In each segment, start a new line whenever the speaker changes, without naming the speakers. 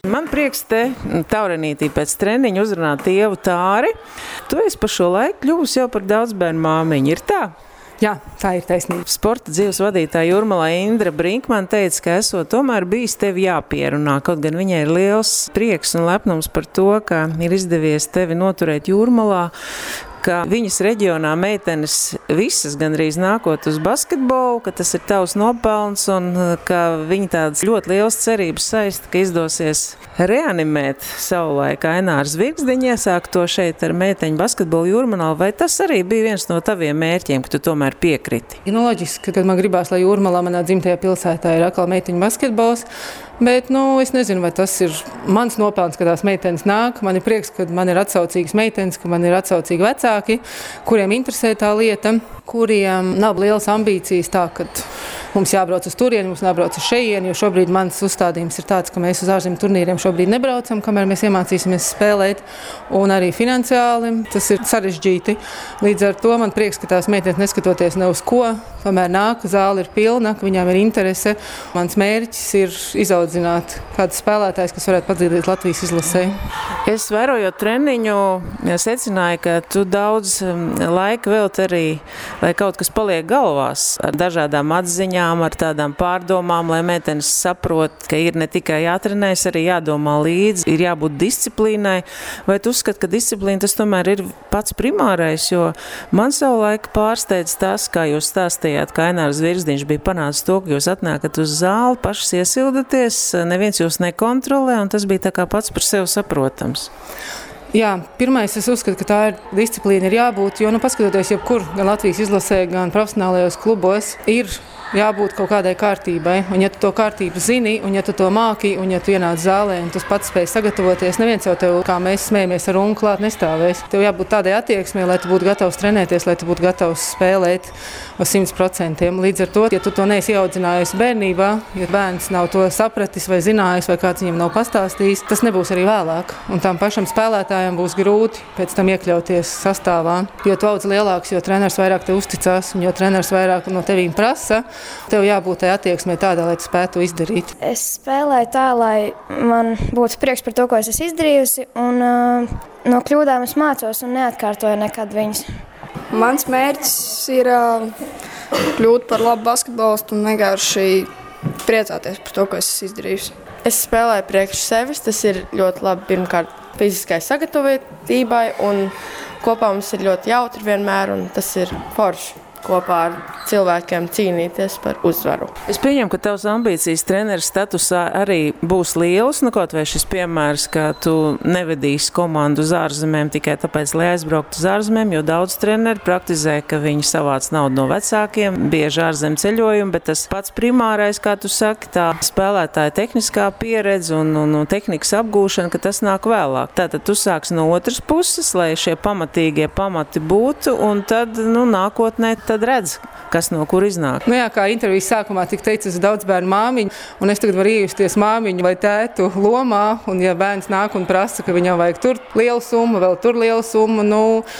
Man prieks te Taurenītī pēc treniņa uzrunāt Ievu Tāri. Tu esi pa šo laiku kļuvusi jau par daudzbērnu māmiņu, ir tā?
Jā, tā ir taisnība.
Sporta dzīves vadītāja Jūrmalā Indra Brinkmane teica, ka esot tomēr bijis tevi jāpierunā, kaut gan viņai ir liels prieks un lepnums par to, ka ir izdevies tevi noturēt Jūrmalā, ka viņas reģionā meitenes visas gandrīz nākot uz basketbolu, ka tas ir tavs nopelns un ka viņi tādas ļoti liels cerības saista, ka izdosies reanimēt savulaik Aināru Zvirgzdiņu, iesākt to šeit ar meiteņu basketbolu Jūrmalā, vai tas arī bija viens no taviem mērķiem, ka tu tomēr piekriti?
Loģiski, kad man gribās, lai Jūrmalā manā dzimtajā pilsētā ir atkal meiteņu basketbols, bet, es nezinu, vai tas ir mans nopelns, ka tās meitenes nāk. Man ir prieks, ka man ir atsaucīgas meitenes, ka man ir atsaucīgi vecāki, kuriem interesē tā lieta, kuriem nav lielas ambīcijas tā, ka mums jābrauc uz turieni, mums jābrauc uz šejieni, jo šobrīd mans uzstādījums ir tāds, ka mēs uz ārzemju turnīriem šobrīd nebraucam, kamēr mēs iemācīsimies spēlēt, un arī finansiāli tas ir sarežģīti. Līdz ar to man prieks, ka tās meitenes neskatoties ne uz ko, kamēr nāk, zāle ir pilna, ka viņām ir interese. Mans mērķis ir izaudzināt kādus spēlētājus, kas varētu padzīties Latvijas izlasē.
Es vērojot treniņu, secināju, ka tu daudz laika velti arī, lai kaut kas paliek galvās ar dažādām atziņām, ar tādām pārdomām, lai meitenes saprot, ka ir ne tikai jātrenējas, arī jādomā līdzi, ir jābūt disciplīnai. Vai tu uzskati, ka disciplīna tas tomēr ir pats primārais, jo man savulaik pārsteidz tas, kā jūs stāstījāt, ka Ainārs Zvirgzdiņš bija panācis to, ka jūs atnākat uz zāli, pašas iesildaties, neviens jūs nekontrolē, un tas bija tā kā pats par sevi saprotams.
Jā, pirmais es uzskatu, ka tā ir disciplīna ir jābūt, jo, paskatoties jebkur, gan Latvijas izlasē, gan profesionālajos klubos, ir jābūt kaut kādai kārtībai. Un ja tu to kārtību zini, un ja tu to māki, un ja tu ienāc zālē, un tu pats spēj sagatavoties, neviens jau tev, kā mēs smējamies, ar ungli klāt nestāvēs. Tev jābūt tādai attieksmei, lai tu būtu gatavs trenēties, lai tu būtu gatavs spēlēt uz 100%. Līdz ar to, ja tu to neesi ieaudzinājusi bērnībā, ja bērns nav to sapratis vai zinājis, vai kāds viņam nav pastāstījis, tas nebūs arī vēlāk. Un tam pašam spēlētājam būs grūti pēc tam iekļauties sastāvā. Jo tu audz lielāks, jo treneris vairāk te uzticās, un jo treneris vairāk no tevīm prasa, tev jābūt tai attieksmei tādā, lai tu spētu izdarīt.
Es spēlēju tā, lai man būtu prieks par to, ko es esmu izdarījusi, un no kļūdām es mācos un neatkārtoju nekad viņas.
Mans mērķis ir kļūt par labu basketbolistu un vienkārši priecāties par to, ko es esmu izdarījusi.
Es spēlēju priekš sevis, tas ir ļoti labi pirmkārt fiziskai sagatavotībai, un kopā mums ir ļoti jautri vienmēr, un tas ir forši kopā ar cilvēkiem cīnīties par uzvaru.
Es pieņemu, ka tavs ambīcijas treneris statusā arī būs liels, kaut vai šis piemērs, ka tu nevedīsi komandu uz ārzemēm tikai tāpēc, lai aizbrauktu uz ārzemēm, jo daudz treneri praktizē, ka viņi savāc naudu no vecākiem, bieži ārzem ceļojumi, bet tas pats primārais, kā tu saki, tā spēlētāja tehniskā pieredze un tehnikas apgūšana, ka tas nāk vēlāk. Tātad tu sāks no otras puses, lai šie pamatīgie pamati būtu, un tad, nākotnē tad redz, kas no kur iznāk.
Jā, kā intervijas sākumā tika teicis, es daudz bērnu māmiņu, un es tagad varu iejusties māmiņu vai tētu lomā, un ja bērns nāk un prasa, ka viņam vajag tur lielu summu, vēl tur lielu summu,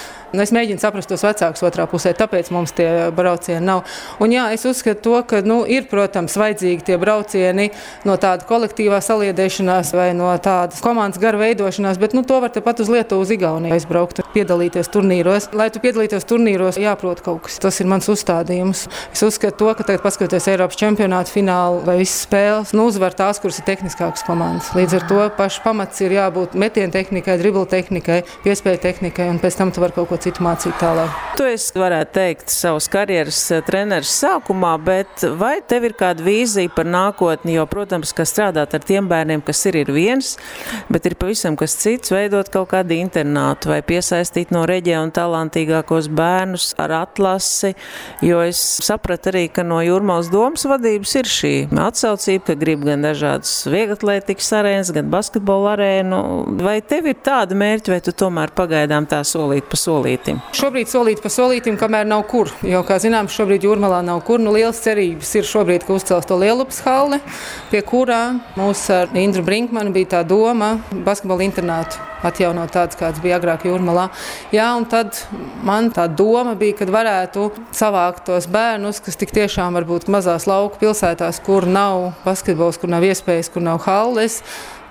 es mēģinu saprast tos vecākus otrā pusē, tāpēc mums tie braucieni nav. Un jā, es uzskatu to, ka ir, protams, vajadzīgi tie braucieni no tāda kolektīvā saliedēšanās vai no tādas komandas gara veidošanās, bet to var tepat uz Lietuvu, uz Igauniju aizbraukt, piedalīties turnīros. Lai tu piedalītos turnīros, jāprot kaut kas. Tas ir mans uzstādījums. Es uzskatu to, ka tagad paskatoties Eiropas čempionātu finālu vai visas spēles, uzvar tās, kuras ir tehniskākas komandas. Līdz ar to pašs pamats ir jābūt metienu tehnikai, dribla tehnikai, piespēju tehnikai, un pēc tam tu vari kaut ko citu mācīt tālāk.
Tu esi, varētu teikt, savas karjeras treneris sākumā, bet vai tev ir kāda vīzija par nākotni, jo, protams, ka strādāt ar tiem bērniem, kas ir viens, bet ir pavisam kas cits, veidot kaut kādu internātu vai piesaistīt no reģiona talantīgākos bērnus ar atlasi, jo es sapratu arī, ka no Jūrmalas domas vadības ir šī atsaucība, ka grib gan dažādas vieglatlētikas arēnas, gan basketbola arēnu. Vai tev ir tāda mērķa, vai tu tomēr pagaidām tā solīt pa solīt?
Šobrīd solīt pa solītim, kamēr nav kur, jo, kā zināms, šobrīd Jūrmalā nav kur. Lielas cerības ir šobrīd, ka uzcels to Lielupas halli, pie kurā mūs ar Indru Brinkmanu bija tā doma basketbola internātu atjaunot tāds, kāds bija agrāk Jūrmalā. Jā, un tad man tā doma bija, kad varētu savākt tos bērnus, kas tik tiešām varbūt mazās lauku pilsētās, kur nav basketbols, kur nav iespējas, kur nav halles,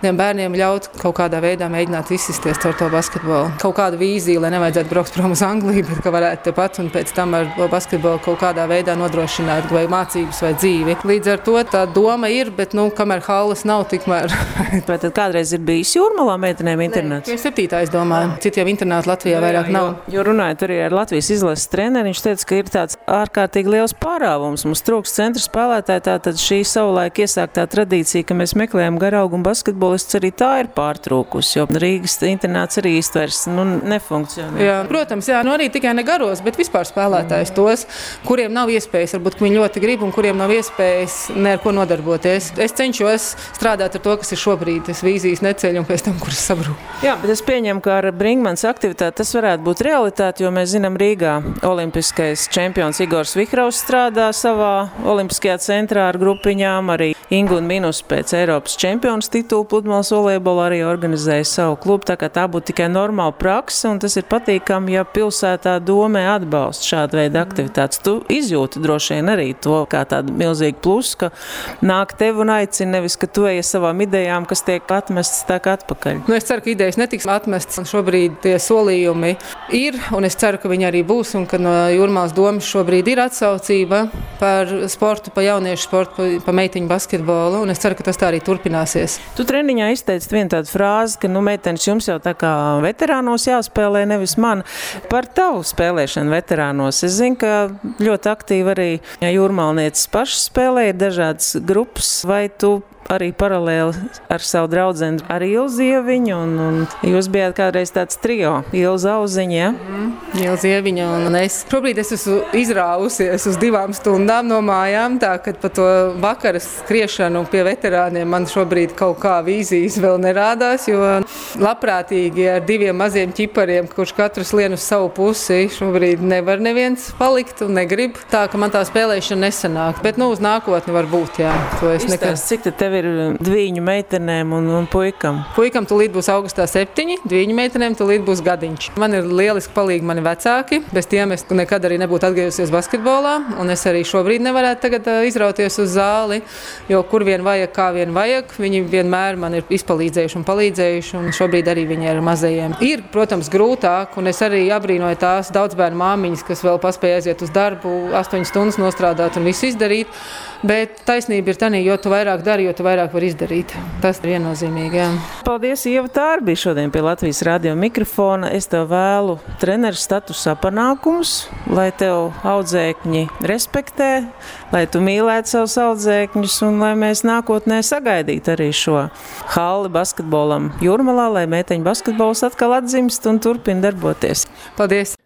tiem bērniem ļaut kaut kādā veidā mēģināt izsisties caur to basketbolu. Kaut kādu vīziju, lai nevajadzētu braukt prom uz Angliju, bet ka varētu tepat un pēc tam ar basketbolu kaut kādā veidā nodrošināt vai mācības vai dzīvi. Līdz ar to tā doma ir, bet kamēr halles nav, tikmēr.
Vai tad kādreiz ir bijis Jūrmalā meitenēm internāts?
Nē, 7. es domāju. Citi jau internāti Latvijā vairāk nav.
Jo runājot arī ar Latvijas izlases treneri, viņš teica, ka ir tāds ārkārtīgi liels pārāvums. Mums trūkst centra spēlētāji, tātad šī savulaik iesāktā tradīcija, ka mēs meklējam garaugu un basketbolists, arī tā ir pārtrūkusi, jo Rīgas internāts arī īsti vairs nefunkcionē.
Jā, protams, arī tikai ne garos, bet vispār spēlētājs tos, kuriem nav iespējas, varbūt viņi ļoti grib un kuriem nav iespējas ne ar ko nodarboties. Es cenšos strādāt ar to, kas ir šobrīd. Es vīzijas neceļu un pēc tam, kuras sabrūk.
Jā, bet es pieņemu, ka ar Brinkmanas aktivitāti tas varētu būt realitāte, jo mēs zinām Rīgā olimpiskais čempions Igors Vihraus strādā savā olimpiskajā centrā ar grupiņām, arī Ingu un Minus pēc Eiropas čempions titulu pludmales volejbolā arī organizēja savu klubu, tā kā tā būtu tikai normāla praksa, un tas ir patīkami, ja pilsētā domē atbalsta šādu veidu aktivitātes. Tu izjūti droši vien arī to kā tādu milzīgu plusu, ka nāk tev un aicina, nevis, ka tu eji savām idejām, kas tiek atmestas tā kā atpakaļ.
Es ceru, ka idejas netiks atmestas. Šobrīd tie solījumi ir, un es ceru, ka viņi arī būs, un ka no Jūrmālas domas šobrīd ir atsaucība par sportu, pa jauniešu sportu, pa meitiņu basketbolu, un es ceru, ka tas tā arī turpināsies.
Tu treniņā izteici vienu tādu frāzi, ka, meitenes, jums jau tā kā veterānos jāspēlē, nevis man. Par tavu spēlēšanu veterānos. Es zinu, ka ļoti aktīvi arī jūrmalnieces pašas spēlē, ir dažādas grupas, vai tu arī paralēli ar savu draudzeni ar Ilzi Ieviņu, un jūs bijāt kādreiz tāds trio, Ilza Auziņa, ja?
Ilza Ieviņa un es. Šobrīd es esmu izrāvusies uz 2 stundām no mājām, tā, kad pa to vakaras skriešanu pie veterāniem man šobrīd kaut kā vīzijas vēl nerādās, jo labprātīgi ar 2 maziem ķipariem, kurš katrs lien uz savu pusi, šobrīd nevar neviens palikt un negrib. Tā, ka man tā spēlēšana nesanāk, bet uz nākotni var būt, jā. To es
Izstāst, cik tad tev ir 2 meitenēm un puikam?
Puikam tulīt būs augustā 7, 2 meitenēm tulīt būs gadiņš. Man ir lieliski palīgi mani vecāki, bez tiem es nekad arī nebūtu atgriezusies basketbolā, un es arī šobrīd nevarētu tagad izrauties uz zāli, jo kur vien vajag, kā vien vajag, viņi vienmēr man ir izpalīdzējuši un palīdzējuši, un šobrīd arī viņi ir mazajiem. Ir, protams, grūtāk, un es arī abrīnoju tās daudzbērnu māmiņas, kas vēl paspēja aiziet uz darbu, 8 stundas nostrādāt un visu izdarīt, bet taisnība ir tanī, jo tu vairāk dari, jo tu vairāk var izdarīt. Tas ir viennozīmīgi, jā.
Paldies, Ieva Tāra bija šodien pie Latvijas radio mikrofona. Es tev vēlu treneru statusā panākumus, lai tev audzēkņi respektē, lai tu mīlētu savus audzēkņus un lai mēs nākotnē sagaidītu arī šo halli basketbolam Jūrmalā, lai meiteņu basketbols atkal atzimst un turpina darboties.
Paldies!